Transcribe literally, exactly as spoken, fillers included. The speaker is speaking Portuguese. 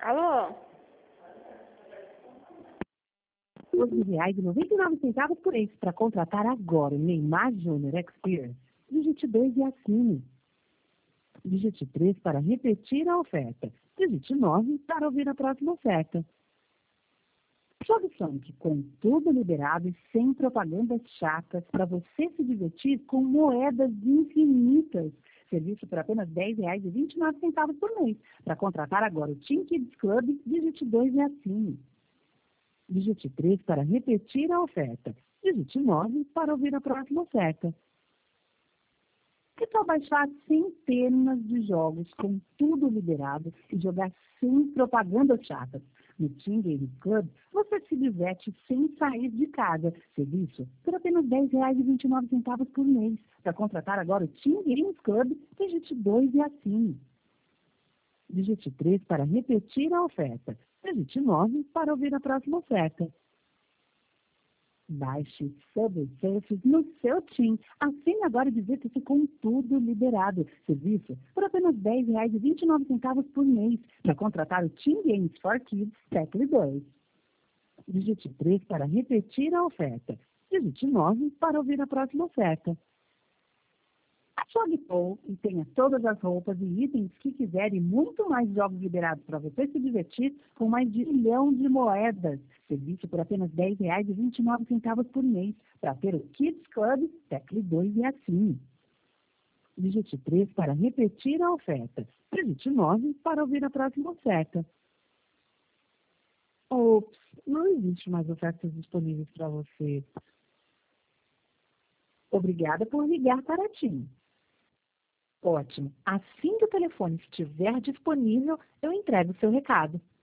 Alô? doze reais e noventa e nove centavos por mês. Para contratar agora o Neymar Júnior Experience, digite dois e assine. Digite três para repetir a oferta. Digite nove para ouvir a próxima oferta. Jogue Sonic com tudo liberado e sem propagandas chatas para você se divertir com moedas infinitas. Serviço por apenas dez reais e vinte e nove centavos por mês. Para contratar agora o Team Kids Club, digite dois e assine. Digite três para repetir a oferta. Digite nove para ouvir a próxima oferta. Que tal baixar centenas de jogos com tudo liberado e jogar sem propagandas chatas? No Team Games Club, você se diverte sem sair de casa. Serviço por apenas dez reais e vinte e nove centavos por mês. Para contratar agora o Team Games Club, digite dois e assine. Digite três para repetir a oferta. Digite nove para ouvir a próxima oferta. Baixe Subway Surfers no seu Team. Assine agora e divirta-se com tudo liberado. Serviço por apenas dez reais e vinte e nove centavos por mês. Para contratar o Team Games for Kids Tackle dois. Digite três para repetir a oferta. Digite nove para ouvir a próxima oferta. Jogue Pou e tenha todas as roupas e itens que quiser e muito mais jogos liberados para você se divertir com mais de um milhão de moedas. Serviço por apenas dez reais e vinte e nove centavos por mês. Para ter o Kids Club, tecle dois e assine. Digite três para repetir a oferta. Digite nove para ouvir a próxima oferta. Ops, não existe mais ofertas disponíveis para você. Obrigada por ligar para a Tim. Ótimo. Assim que o telefone estiver disponível, eu entrego o seu recado.